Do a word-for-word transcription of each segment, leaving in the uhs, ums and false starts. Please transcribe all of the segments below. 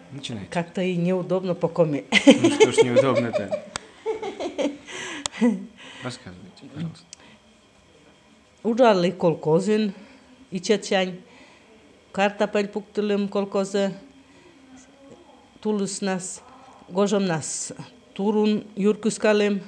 Начинайте. Как-то и неудобно по коме. Ну что ж неудобно-то? Рассказывайте, пожалуйста. Ужалы колхозын, ичетчань, картапель пуктылым колхозы, тулыс нас, гожом нас, турун юркыскалым,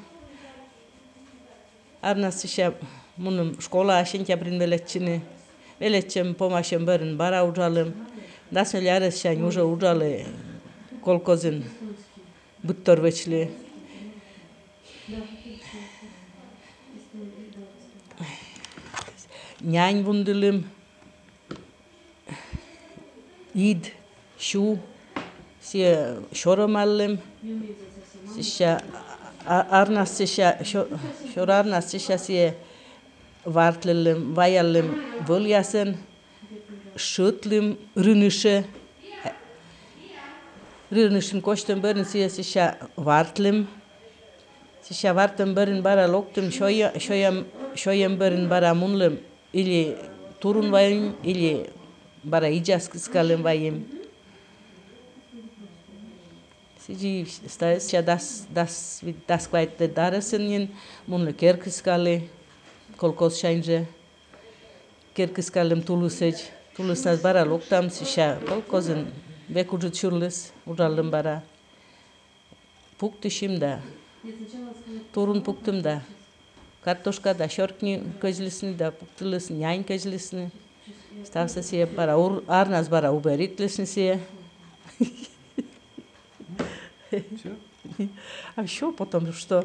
арнас ише мұным школа сентябрин велетчини, велетчем помашем бәрін бара ужалым, насмел яресчань уже ужалы колхозын бұттор вечли. Нянь бундылым, ид, шу, се шоромалым, сиша арнас сиша шор арнас сиша се вартлылым, ваялым выльясын, шытлым рынышы, рынышын коштым бәрін се сиша вартлым, сиша варттым бәрін бара локтым, шоям шоям бәрін бара мунлым, или турун вайым, или бара иджаскыскалым вайым. Сиджи стаися дас дас дас квайтты дарысынын мунлы керкыскалы колхоз шайнже. Керкыскалым тулысыч, тулыснас бара локтам сиша колхозын векужут шурлыс уралым бара. Пуктышым да, турун пуктым да. Картошка да шоркни көжлісіні да пұқтылысын, нянь көжлісіні. Стався сие бара, арнас бара уберитлісіні сие. А что потом, что?